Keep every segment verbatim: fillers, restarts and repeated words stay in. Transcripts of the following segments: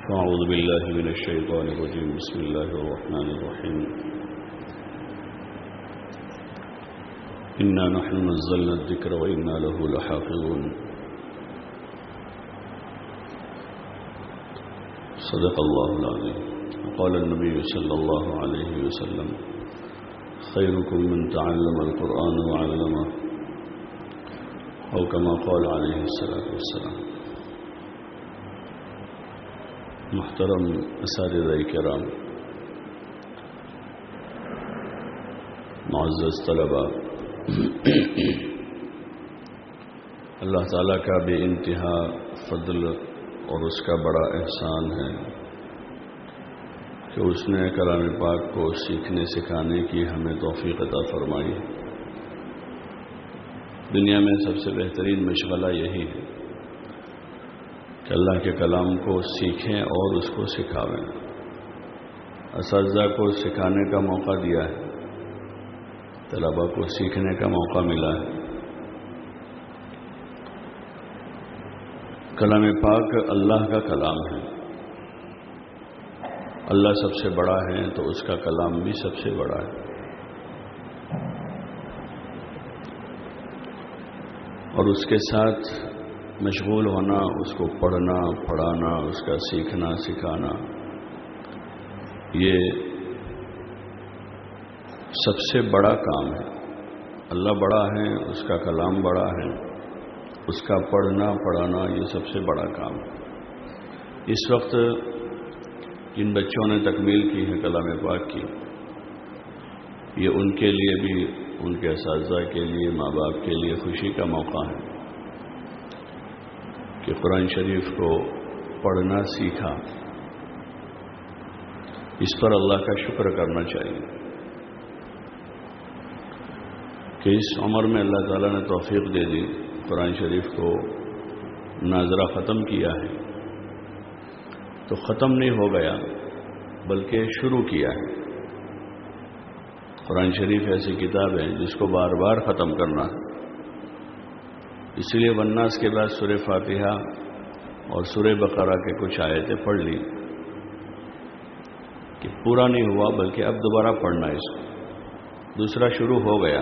فأعوذ بالله من الشيطان الرجيم. بسم الله الرحمن الرحيم. إنا نحن نزلنا الذكر وإنا له لحافظون. صدق الله العظيم. قال النبي صلى الله عليه وسلم: خيركم من تعلم القرآن وعلمه، أو كما قال عليه الصلاة والسلام. محترم اساتذہ کرام، معزز طلباء، اللہ تعالیٰ کا بے انتہا فضل اور اس کا بڑا احسان ہے کہ اس نے کلام پاک کو سیکھنے سکھانے کی ہمیں توفیق عطا فرمائی. دنیا میں سب سے بہترین مشغلہ یہی ہے کہ اللہ کے کلام کو سیکھیں اور اس کو سکھاویں. اساتذہ کو سکھانے کا موقع دیا ہے، طلباء کو سیکھنے کا موقع ملا ہے. کلام پاک اللہ کا کلام ہے. اللہ سب سے بڑا ہے تو اس کا کلام بھی سب سے بڑا ہے، اور اس کے ساتھ مشغول ہونا، اس کو پڑھنا پڑھانا، اس کا سیکھنا سکھانا، یہ سب سے بڑا کام ہے. اللہ بڑا ہے، اس کا کلام بڑا ہے، اس کا پڑھنا پڑھانا یہ سب سے بڑا کام ہے. اس وقت جن بچوں نے تکمیل کی ہے کلام پاک کی، یہ ان کے لیے بھی، ان کے اساتذہ کے لیے، ماں باپ کے لیے خوشی کا موقع ہے کہ قرآن شریف کو پڑھنا سیکھا. اس پر اللہ کا شکر کرنا چاہیے کہ اس عمر میں اللہ تعالیٰ نے توفیق دے دی، قرآن شریف کو ناظرہ ختم کیا ہے. تو ختم نہیں ہو گیا بلکہ شروع کیا ہے. قرآن شریف ایسی کتاب ہے جس کو بار بار ختم کرنا ہے. اس لیے والناس کے بعد سورہ فاتحہ اور سورہ بقرہ کے کچھ آیتیں پڑھ لی کہ پورا نہیں ہوا بلکہ اب دوبارہ پڑھنا ہے. اس کو دوسرا شروع ہو گیا،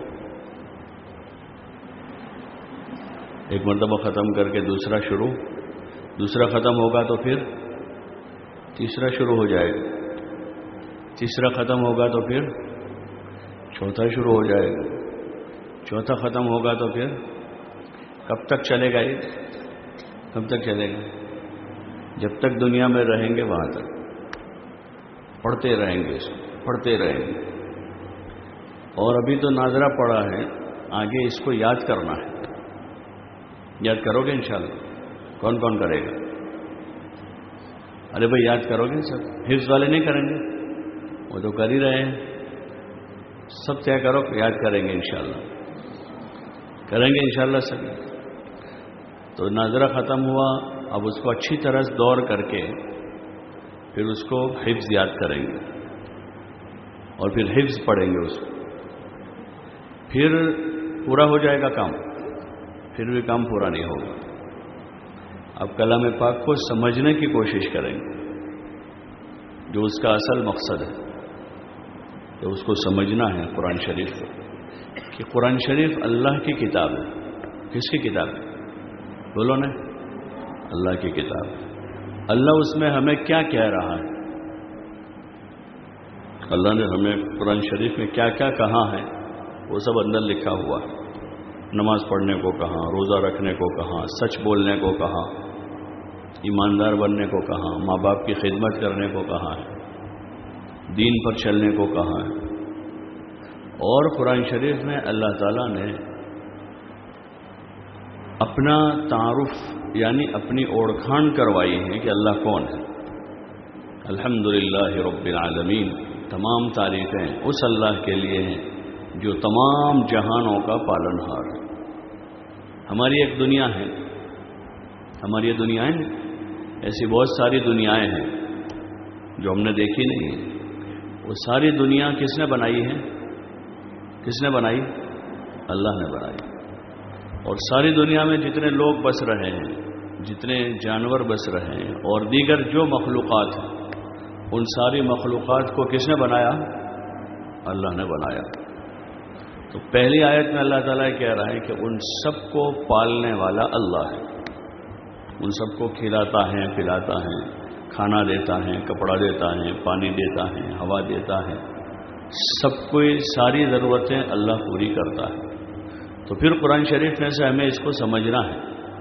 ایک مرتبہ ختم کر کے دوسرا شروع، دوسرا ختم ہوگا تو پھر تیسرا شروع ہو جائے گا، تیسرا ختم ہوگا تو پھر چوتھا شروع ہو جائے گا، چوتھا ختم ہوگا تو پھر کب تک چلے گا؟ یہ کب تک چلے گا؟ جب تک دنیا میں رہیں گے وہاں تک پڑھتے رہیں گے، اس کو پڑھتے رہیں گے. اور ابھی تو ناظرہ پڑھا ہے، آگے اس کو یاد کرنا ہے. یاد کرو گے انشاءاللہ؟ کون کون کرے گا؟ ارے بھائی یاد کرو گے سب؟ حفظ والے نہیں کریں گے؟ وہ تو کر ہی رہے ہیں. سب طے کرو یاد کریں گے انشاءاللہ، کریں گے انشاءاللہ سب. تو ناظرہ ختم ہوا، اب اس کو اچھی طرح دور کر کے پھر اس کو حفظ یاد کریں گے اور پھر حفظ پڑھیں گے اس کو. پھر پورا ہو جائے گا کام، پھر بھی کام پورا نہیں ہوگا. اب کلام پاک کو سمجھنے کی کوشش کریں گے، جو اس کا اصل مقصد ہے کہ اس کو سمجھنا ہے قرآن شریف کو، کہ قرآن شریف اللہ کی کتاب ہے. کس کی کتاب ہے؟ بولو نا، اللہ کی کتاب. اللہ اس میں ہمیں کیا کہہ رہا ہے؟ اللہ نے ہمیں قرآن شریف میں کیا کیا کہا ہے وہ سب اندر لکھا ہوا ہے. نماز پڑھنے کو کہا، روزہ رکھنے کو کہا، سچ بولنے کو کہا، ایماندار بننے کو کہا، ماں باپ کی خدمت کرنے کو کہا ہے، دین پر چلنے کو کہا ہے. اور قرآن شریف میں اللہ تعالیٰ نے اپنا تعارف یعنی اپنی اوڑکھان کروائی ہے کہ اللہ کون ہے. الحمدللہ رب العالمین، تمام تعریفیں اس اللہ کے لیے ہیں جو تمام جہانوں کا پالن ہار ہے. ہماری ایک دنیا ہے، ہماری یہ دنیایں ہیں، ایسی بہت ساری دنیایں ہیں جو ہم نے دیکھی نہیں ہیں. وہ ساری دنیا کس نے بنائی ہے؟ کس نے بنائی؟ اللہ نے بنائی. اور ساری دنیا میں جتنے لوگ بس رہے ہیں جتنے جانور بس رہے ہیں اور دیگر جو مخلوقات ہیں، ان ساری مخلوقات کو کس نے بنایا؟ اللہ نے بنایا۔ تو پہلی آیت میں اللہ تعالیٰ کہہ رہا ہے کہ ان سب کو پالنے والا اللہ ہے، ان سب کو کھلاتا ہے، پلاتا ہے، کھانا دیتا ہے، کپڑا دیتا ہے، پانی دیتا ہے، ہوا دیتا ہے، سب کوئی ساری ضرورتیں اللہ پوری کرتا ہے۔ تو پھر قرآن شریف میں سے ہمیں اس کو سمجھنا ہے،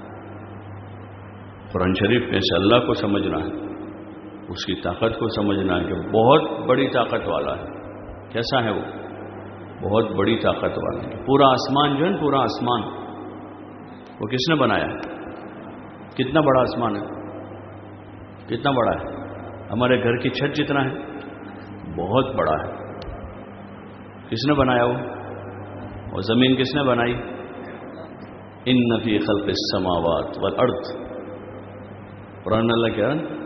قرآن شریف میں سے اللہ کو سمجھنا ہے، اس کی طاقت کو سمجھنا ہے کہ بہت بڑی طاقت والا ہے۔ کیسا ہے وہ؟ بہت بڑی طاقت والا ہے۔ پورا آسمان جو ہے، پورا آسمان وہ کس نے بنایا ہے؟ کتنا بڑا آسمان ہے؟ کتنا بڑا ہے؟ ہمارے گھر کی چھت جتنا ہے، بہت بڑا ہے۔ کس نے بنایا وہ؟ اور زمین کس نے بنائی؟ ان فی خلق السماوات والارض، قرآن اللہ کہہ رہا ہے۔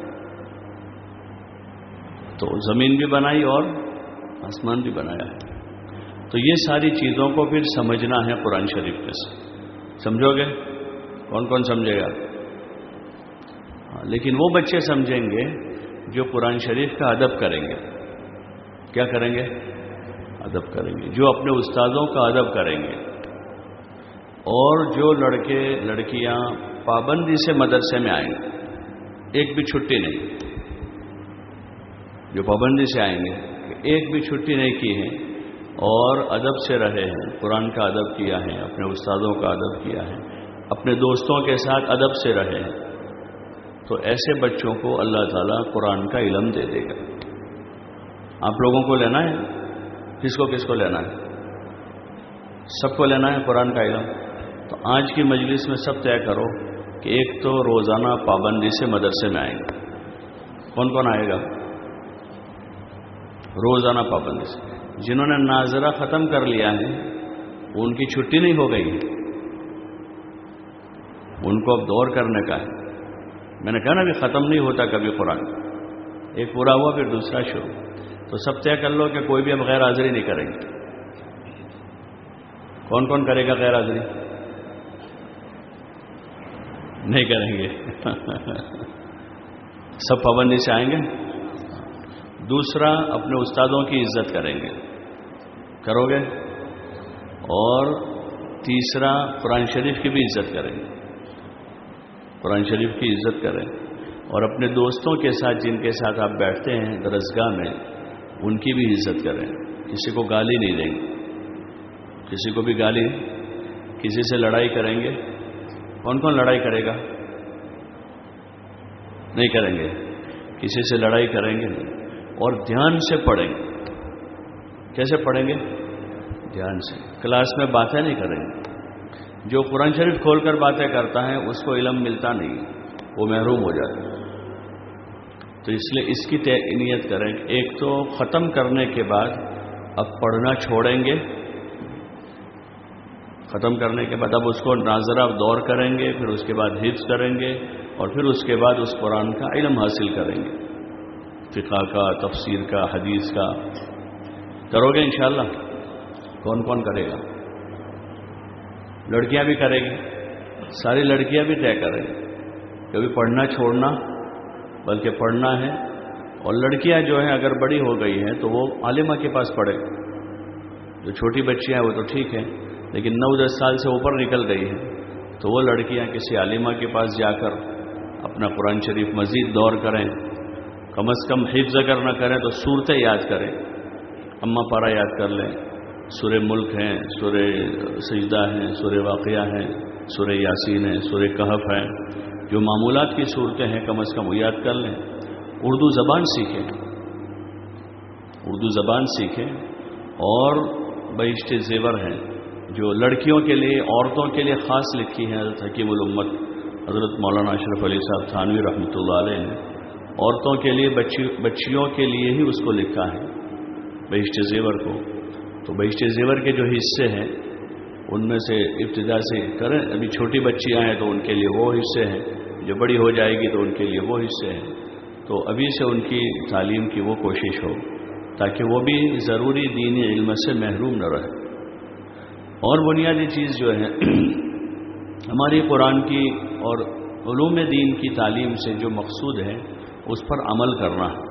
تو زمین بھی بنائی اور آسمان بھی بنایا ہے۔ تو یہ ساری چیزوں کو پھر سمجھنا ہے قرآن شریف میں سے۔ سمجھو گے؟ کون کون سمجھے گا؟ ہاں، لیکن وہ بچے سمجھیں گے جو قرآن شریف کا ادب کریں گے۔ کیا کریں گے؟ ادب کریں گے۔ جو اپنے استادوں کا ادب کریں گے، اور جو لڑکے لڑکیاں پابندی سے مدرسے میں آئیں گے، ایک بھی چھٹی نہیں، جو پابندی سے آئیں گے کہ ایک بھی چھٹی نہیں کی ہے اور ادب سے رہے ہیں، قرآن کا ادب کیا ہے، اپنے استادوں کا ادب کیا ہے، اپنے دوستوں کے ساتھ ادب سے رہے ہیں، تو ایسے بچوں کو اللہ تعالیٰ قرآن کا علم دے دے گا۔ آپ لوگوں کو لینا ہے؟ کس کو کس کو لینا ہے؟ سب کو لینا ہے قرآن کا علم۔ تو آج کی مجلس میں سب طے کرو کہ ایک تو روزانہ پابندی سے مدرسے میں آئیں گے۔ کون کون آئے گا؟ روزانہ پابندی سے۔ جنہوں نے ناظرہ ختم کر لیا ہے ان کی چھٹی نہیں ہو گئی، ان کو اب دور کرنے کا ہے۔ میں نے کہا نا، ابھی ختم نہیں ہوتا کبھی قرآن، ایک پورا ہوا پھر دوسرا شروع۔ تو سب طے کر لو کہ کوئی بھی اب غیر حاضری نہیں کریں گے۔ کون کون کرے گا غیر حاضری؟ نہیں کریں گے سب پابندی سے آئیں گے۔ دوسرا، اپنے استادوں کی عزت کریں گے، کرو گے؟ اور تیسرا، قرآن شریف کی بھی عزت کریں گے، قرآن شریف کی عزت کریں، اور اپنے دوستوں کے ساتھ جن کے ساتھ آپ بیٹھتے ہیں درسگاہ میں، ان کی بھی عزت کریں۔ کسی کو گالی نہیں دیں گے، کسی کو بھی گالی، کسی سے لڑائی کریں گے؟ کون کون لڑائی کرے گا؟ نہیں کریں گے، کسی سے لڑائی کریں گے نہیں، اور دھیان سے پڑھیں گے۔ کیسے پڑھیں گے؟ دھیان سے۔ کلاس میں باتیں نہیں کریں گے۔ جو قرآن شریف کھول کر باتیں کرتا ہے اس کو علم ملتا نہیں، وہ محروم ہو جاتا ہے۔ تو اس لیے اس کی نیت کریں کہ ایک تو ختم کرنے کے بعد اب پڑھنا چھوڑیں گے، ختم کرنے کے بعد اب اس کو ناظرہ دور کریں گے، پھر اس کے بعد حفظ کریں گے، اور پھر اس کے بعد اس قرآن کا علم حاصل کریں گے، فقہ کا، تفسیر کا، حدیث کا۔ کرو گے انشاءاللہ؟ کون کون کرے گا؟ لڑکیاں بھی کرے گی، ساری لڑکیاں بھی طے کریں گی، کبھی پڑھنا چھوڑنا، بلکہ پڑھنا ہے۔ اور لڑکیاں جو ہیں اگر بڑی ہو گئی ہیں تو وہ عالمہ کے پاس پڑھے، جو چھوٹی بچیاں ہیں وہ تو ٹھیک ہے، لیکن نو دس سال سے اوپر نکل گئی ہیں تو وہ لڑکیاں کسی عالمہ کے پاس جا کر اپنا قرآن شریف مزید دور کریں، کم از کم حفظ اگر نہ کریں تو صورتیں یاد کریں، اما پارا یاد کر لیں، سورہ ملک ہیں، سورہ سجدہ ہیں، سورہ واقعہ ہیں، سورہ یاسین ہیں، سورہ کہف ہیں، جو معمولات کی صورتیں ہیں کم از کم وہ یاد کر لیں۔ اردو زبان سیکھیں، اردو زبان سیکھیں، اور بہشت زیور ہیں جو لڑکیوں کے لیے، عورتوں کے لیے خاص لکھی ہیں حضرت حکیم الامت حضرت مولانا اشرف علی صاحب تھانوی رحمۃ اللہ علیہ نے، عورتوں کے لیے، بچی بچیوں کے لیے ہی اس کو لکھا ہے بہشت زیور کو۔ تو بہشت زیور کے جو حصے ہیں ان میں سے ابتدا سے کریں، ابھی چھوٹی بچیاں ہیں تو ان کے لیے وہ حصے ہیں، جو بڑی ہو جائے گی تو ان کے لیے وہ حصے ہیں، تو ابھی سے ان کی تعلیم کی وہ کوشش ہو تاکہ وہ بھی ضروری دینی علم سے محروم نہ رہے۔ اور بنیادی چیز جو ہے ہماری قرآن کی اور علوم دین کی تعلیم سے جو مقصود ہے اس پر عمل کرنا ہے،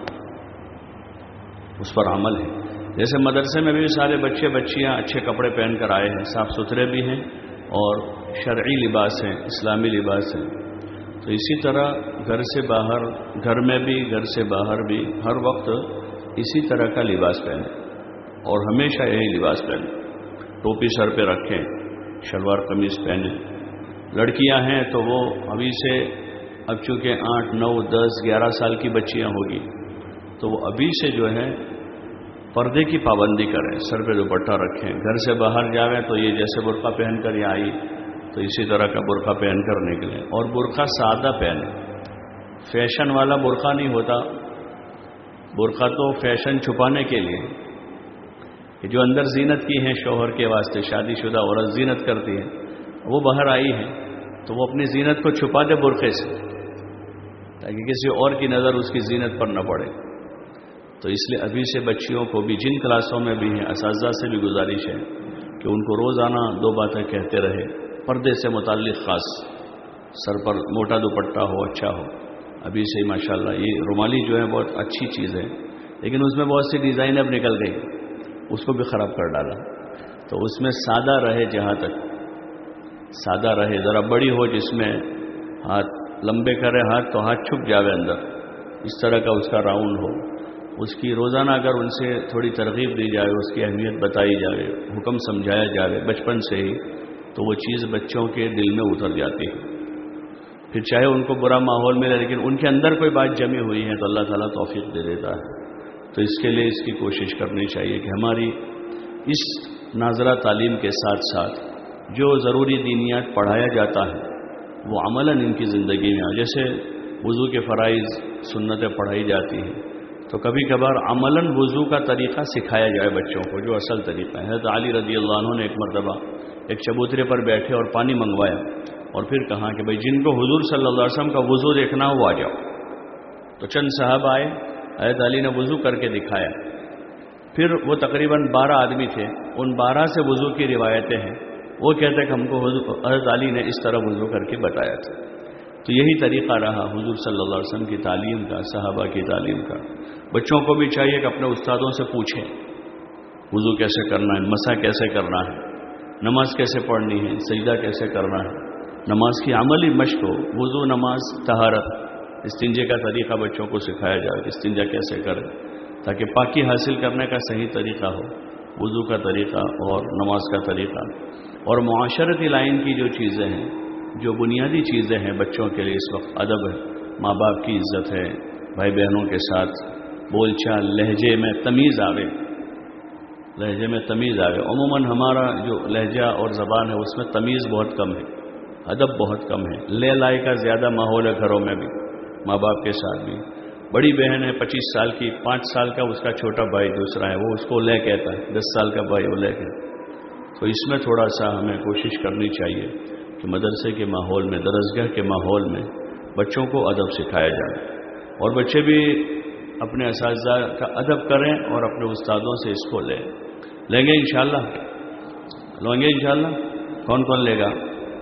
اس پر عمل ہے. جیسے مدرسے میں بھی سارے بچے بچیاں اچھے کپڑے پہن کر آئے ہیں، صاف ستھرے بھی ہیں اور شرعی لباس ہیں، اسلامی لباس ہیں. تو اسی طرح گھر سے باہر، گھر میں بھی گھر سے باہر بھی ہر وقت اسی طرح کا لباس پہنیں اور ہمیشہ یہی لباس پہنیں. ٹوپی سر پہ رکھیں، شلوار قمیض پہنیں. لڑکیاں ہیں تو وہ ابھی سے، اب چونکہ آٹھ نو دس گیارہ سال کی بچیاں ہوگی تو وہ ابھی سے جو ہے پردے کی پابندی کریں، سر پہ دوپٹہ رکھیں. گھر سے باہر جاویں تو یہ جیسے برقع پہن کر یہاں آئی تو اسی طرح کا برقع پہن کر نکلیں. اور برقع سادہ پہنیں، فیشن والا برقع نہیں ہوتا. برقع تو فیشن چھپانے کے لیے، کہ جو اندر زینت کی ہیں شوہر کے واسطے، شادی شدہ عورت زینت کرتی ہے، وہ باہر آئی ہے تو وہ اپنی زینت کو چھپا دے برقعے سے تاکہ کسی اور کی نظر اس کی زینت پر نہ پڑے. تو اس لیے ابھی سے بچیوں کو بھی، جن کلاسوں میں بھی ہیں، اساتذہ سے بھی گزارش ہے کہ ان کو روزانہ دو باتیں کہتے رہے پردے سے متعلق، خاص سر پر موٹا دوپٹہ ہو، اچھا ہو. ابھی سے ماشاءاللہ یہ رومالی جو ہے بہت اچھی چیز ہے، لیکن اس میں بہت سی ڈیزائن اب نکل گئی، اس کو بھی خراب کر ڈالا. تو اس میں سادہ رہے، جہاں تک سادہ رہے. ذرا بڑی ہو جس میں ہاتھ لمبے کرے ہاتھ تو ہاتھ چھپ جاوے اندر، اس طرح کا اس کا راؤنڈ ہو. اس کی روزانہ اگر ان سے تھوڑی ترغیب دی جائے، اس کی اہمیت بتائی جائے، حکم سمجھایا جائے بچپن سے ہی، تو وہ چیز بچوں کے دل میں اتر جاتی ہے. پھر چاہے ان کو برا ماحول ملے، لیکن ان کے اندر کوئی بات جمی ہوئی ہے تو اللہ تعالیٰ توفیق دے دیتا ہے. تو اس کے لیے اس کی کوشش کرنی چاہیے کہ ہماری اس ناظرہ تعلیم کے ساتھ ساتھ جو ضروری دینیات پڑھایا جاتا ہے وہ عملاً ان کی زندگی میں آ. جیسے وضو کے فرائض سنتیں پڑھائی جاتی ہیں تو کبھی کبھار عملاً وضو کا طریقہ سکھایا جائے بچوں کو، جو اصل طریقہ ہے. حضرت علی رضی اللہ عنہ نے ایک مرتبہ ایک چبوترے پر بیٹھے اور پانی منگوایا اور پھر کہا کہ بھئی جن کو حضور صلی اللہ علیہ وسلم کا وضو دیکھنا ہو وہ آ جاؤ. تو چند صحابہ آئے، حضرت علی نے وضو کر کے دکھایا. پھر وہ تقریباً بارہ آدمی تھے، ان بارہ سے وضو کی روایتیں ہیں. وہ کہتے کہ ہم کو حضرت علی نے اس طرح وضو کر کے بتایا تھا. تو یہی طریقہ رہا حضور صلی اللہ علیہ وسلم کی تعلیم کا، صحابہ کی تعلیم کا. بچوں کو بھی چاہیے کہ اپنے استادوں سے پوچھیں وضو کیسے کرنا ہے، مسح کیسے کرنا ہے، نماز کیسے پڑھنی ہے، سجدہ کیسے کرنا ہے. نماز کی عملی مشق ہو، وضو، نماز، طہارت، استنجے کا طریقہ بچوں کو سکھایا جائے کہ استنجا کیسے کریں تاکہ پاکی حاصل کرنے کا صحیح طریقہ ہو، وضو کا طریقہ اور نماز کا طریقہ. اور معاشرتی لائن کی جو چیزیں ہیں، جو بنیادی چیزیں ہیں بچوں کے لیے اس وقت، ادب ہے، ماں باپ کی عزت ہے، بھائی بہنوں کے ساتھ بول چال، لہجے میں تمیز آوے، لہجے میں تمیز آوے. عموماً ہمارا جو لہجہ اور زبان ہے اس میں تمیز بہت کم ہے، ادب بہت کم ہے. لے لائی کا زیادہ ماحول ہے گھروں میں بھی، ماں باپ کے ساتھ بھی. بڑی بہن ہے پچیس سال کی، پانچ سال کا اس کا چھوٹا بھائی دوسرا ہے، وہ اس کو لے کہتا ہے، دس سال کا بھائی وہ لے کہتا ہے. تو اس میں تھوڑا سا ہمیں کوشش کرنی چاہیے کہ مدرسے کے ماحول میں، درسگاہ کے ماحول میں بچوں کو ادب سکھایا جائے اور بچے بھی اپنے اساتذہ کا ادب کریں اور اپنے استادوں سے اس کو لیں. لیں گے انشاءاللہ؟ لیں گے انشاءاللہ؟ کون کون لے گا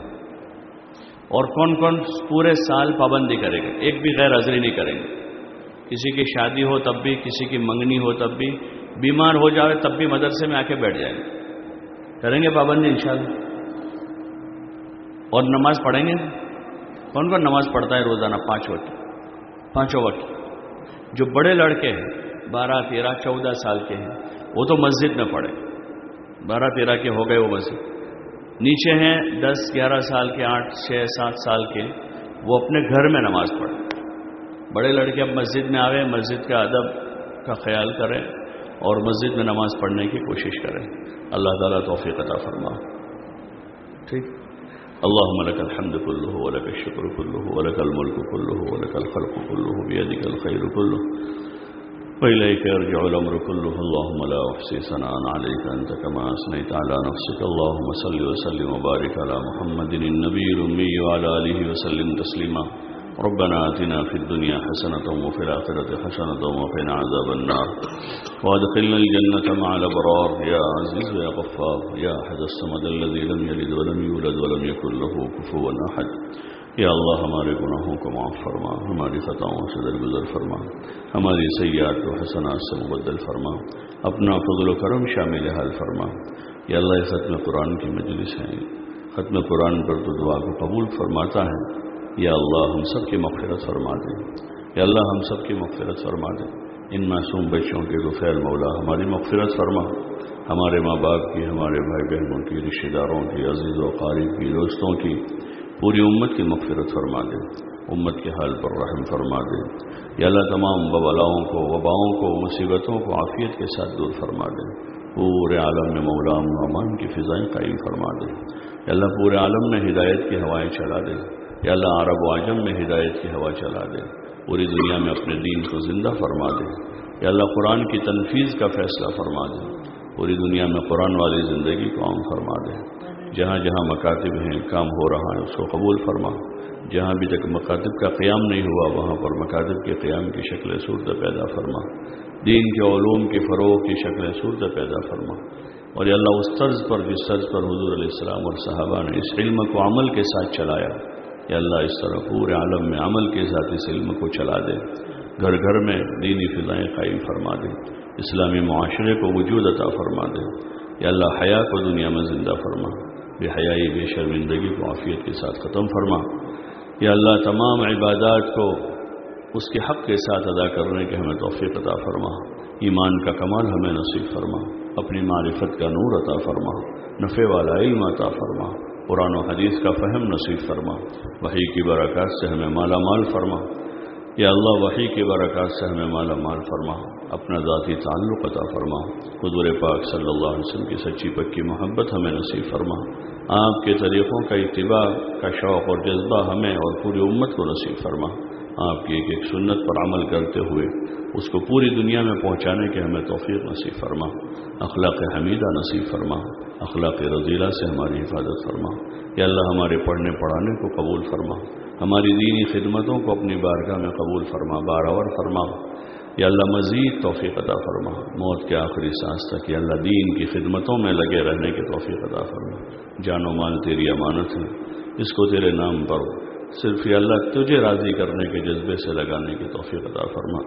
اور کون کون پورے سال پابندی کرے گا؟ ایک بھی غیر حاضری نہیں کریں گے. کسی کی شادی ہو تب بھی، کسی کی منگنی ہو تب بھی، بیمار ہو جائے تب بھی مدرسے میں آ کے بیٹھ جائیں گے. کریں گے پابندی انشاءاللہ؟ اور نماز پڑھیں گے؟ کون کون نماز پڑھتا ہے روزانہ پانچ وقت؟ پانچوں وقت. جو بڑے لڑکے ہیں بارہ تیرہ چودہ سال کے ہیں وہ تو مسجد میں پڑھے، بارہ تیرہ کے ہو گئے وہ مسجد. نیچے ہیں دس گیارہ سال کے، آٹھ چھ سات سال کے، وہ اپنے گھر میں نماز پڑھیں. بڑے لڑکے اب مسجد میں آوے، مسجد کا ادب کا خیال کریں اور مسجد میں نماز پڑھنے کی کوشش کریں. اللہ تعالیٰ توفیق عطا فرما. ٹھیک. اللهم لك الحمد كله ولك الشكر كله ولك الملك كله ولك الخلق كله بيدك الخير كله وإليك يرجع الأمر كله. اللهم لا أحصي ثناء عليك أنت كما أثنيت على نفسك. اللهم صل وسلم وبارك على محمد النبي الأمي وعلى آله وسلم تسليما. ربنا آتنا في الدنيا حسنة وفي الآخرة حسنة وقنا عذاب النار وادخلنا الجنة مع الأبرار. يا عزيز يا غفار يا أحد الصمد الذي لم يلد ولم يولد ولم يكن له كفوا أحد. یا اللہ ہمارے گناہوں کو معاف فرما، ہماری خطاؤں سے درگزر فرما، ہماری سیئات و حسنات سے مبدل فرما، اپنا فضل و کرم شامل حال فرما۔ یا اللہ یہ ختم قرآن کی مجلس ہے، ختم قرآن پر تو دعا کو قبول فرماتا ہے۔ یا اللہ ہم سب کی مغفرت فرما دے، یا اللہ ہم سب کی مغفرت فرما دے۔ ان معصوم بچوں کے غفیر مولا ہماری مغفرت فرما، ہمارے ماں باپ کی، ہمارے بھائی بہنوں کی، رشتہ داروں کی، عزیز و قریب کی، دوستوں کی، پوری امت کی مغفرت فرما دے، امت کے حال پر رحم فرما دے۔ یا اللہ تمام بلاؤں کو، وباؤں کو، مصیبتوں کو عافیت کے ساتھ دور فرما دے، پورے عالم میں مولا امن و امان کی فضائیں قائم فرما دے۔ یا اللہ پورے عالم میں ہدایت کی ہوائیں چلا دے، یا اللہ عرب و عجم میں ہدایت کی ہوا چلا دے، پوری دنیا میں اپنے دین کو زندہ فرما دے۔ یا اللہ قرآن کی تنفیذ کا فیصلہ فرما دے، پوری دنیا میں قرآن والی زندگی کو عام فرما دے۔ جہاں جہاں مکاتب ہیں، کام ہو رہا ہے، اس کو قبول فرما۔ جہاں بھی تک مکاتب کا قیام نہیں ہوا وہاں پر مکاتب کے قیام کی شکل صورت پیدا فرما، دین کے علوم کے فروغ کی شکل صورت پیدا فرما۔ اور یا اللہ اس طرز پر جس طرز پر حضور علیہ السلام اور صحابہ نے اس علم کو عمل کے ساتھ چلایا، یا اللہ اس طرح پورے عالم میں عمل کے ساتھ اس علم کو چلا دے، گھر گھر میں دینی فضائیں قائم فرما دے، اسلامی معاشرے کو وجود عطا فرما دے۔ یا اللہ حیا کو دنیا میں زندہ فرما، بے حیائی بے شرمندگی کو عافیت کے ساتھ ختم فرما۔ یا اللہ تمام عبادات کو اس کے حق کے ساتھ ادا کرنے کے ہمیں توفیق عطا فرما، ایمان کا کمال ہمیں نصیب فرما، اپنی معرفت کا نور عطا فرما، نفع والا علم عطا فرما، قرآن و حدیث کا فہم نصیب فرما، وحی کی برکات سے ہمیں مالا مال فرما۔ یا اللہ وحی کی برکات سے ہمیں مالا مال فرما، اپنا ذاتی تعلق عطا فرما، حضور پاک صلی اللہ علیہ وسلم کی سچی پکی محبت ہمیں نصیب فرما، آپ کے طریقوں کا اتباع کا شوق اور جذبہ ہمیں اور پوری امت کو نصیب فرما، آپ کی ایک ایک سنت پر عمل کرتے ہوئے اس کو پوری دنیا میں پہنچانے کے ہمیں توفیق نصیب فرما، اخلاق حمیدہ نصیب فرما، اخلاق رضیلہ سے ہماری حفاظت فرما۔ یا اللہ ہمارے پڑھنے پڑھانے کو قبول فرما، ہماری دینی خدمتوں کو اپنی بارگاہ میں قبول فرما، بارآور فرما۔ یا اللہ مزید توفیق عطا فرما، موت کے آخری سانس تک یا اللہ دین کی خدمتوں میں لگے رہنے کی توفیق عطا فرما۔ جان و مال تیری امانت ہے، اس کو تیرے نام پر صرف یا اللہ تجھے راضی کرنے کے جذبے سے لگانے کی توفیق عطا فرما۔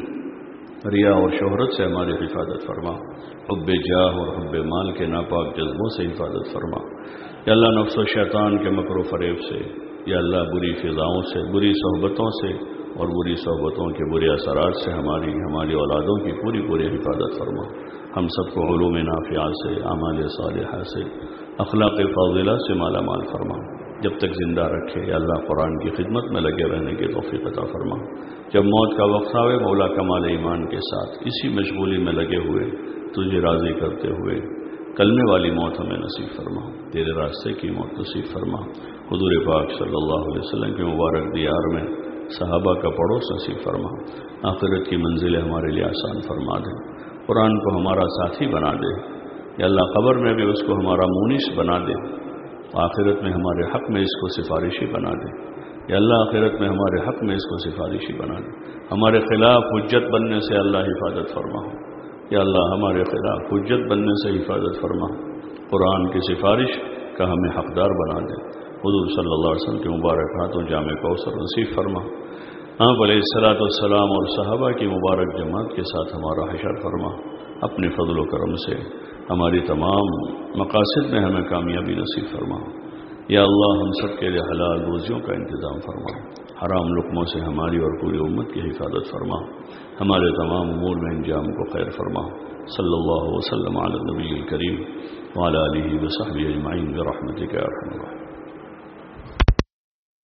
ریا اور شہرت سے ہماری حفاظت فرما، حب جاہ اور حب مال کے ناپاک جذبوں سے حفاظت فرما۔ یا اللہ نفس و شیطان کے مکر و فریب سے، یا اللہ بری فضاؤں سے، بری صحبتوں سے اور بری صحبتوں کے برے اثرات سے ہماری ہماری اولادوں کی پوری پوری حفاظت فرما۔ ہم سب کو علوم نافعہ سے، اعمال صالحہ سے، اخلاق فاضلہ سے مالا مال فرما۔ جب تک زندہ رکھے یا اللہ قرآن کی خدمت میں لگے رہنے کی توفیق عطا فرما۔ جب موت کا وقت آئے مولا کمال ایمان کے ساتھ اسی مشغولی میں لگے ہوئے تجھے راضی کرتے ہوئے کلمے والی موت ہمیں نصیب فرما، تیرے راستے کی موت نصیب فرما۔ حضور پاک صلی اللہ علیہ وسلم کے مبارک دیار میں صحابہ کا پڑوس نصیب فرما، آخرت کی منزلیں ہمارے لیے آسان فرما دے، قرآن کو ہمارا ساتھی بنا دے، یا اللہ قبر میں بھی اس کو ہمارا مونس بنا دے، آخرت میں ہمارے حق میں اس کو سفارشی بنا دے، یا اللہ آخرت میں ہمارے حق میں اس کو سفارشی بنا دے، ہمارے خلاف حجت بننے سے اللہ حفاظت فرما، یا اللہ ہمارے خلاف حجت بننے سے حفاظت فرما، قرآن کی سفارش کا ہمیں حقدار بنا دے، حضور صلی اللہ علیہ وسلم کے مبارک ہاتھوں جامع کوثر نصیب فرما، آپ علیہ الصلاۃ والسلام اور صحابہ کی مبارک جماعت کے ساتھ ہمارا حشر فرما، اپنے فضل و کرم سے ہماری تمام مقاصد میں ہمیں کامیابی نصیب فرما، یا اللہ ہم سب کے لیے حلال روزیوں کا انتظام فرما، حرام لقموں سے ہماری اور پوری امت کی حفاظت فرما، ہمارے تمام امور میں انجام کو خیر فرما۔ صلی اللہ وسلم علی النبی الکریم وعلی آلہ وصحبہ اجمعین برحمتک یا ارحم الراحمین۔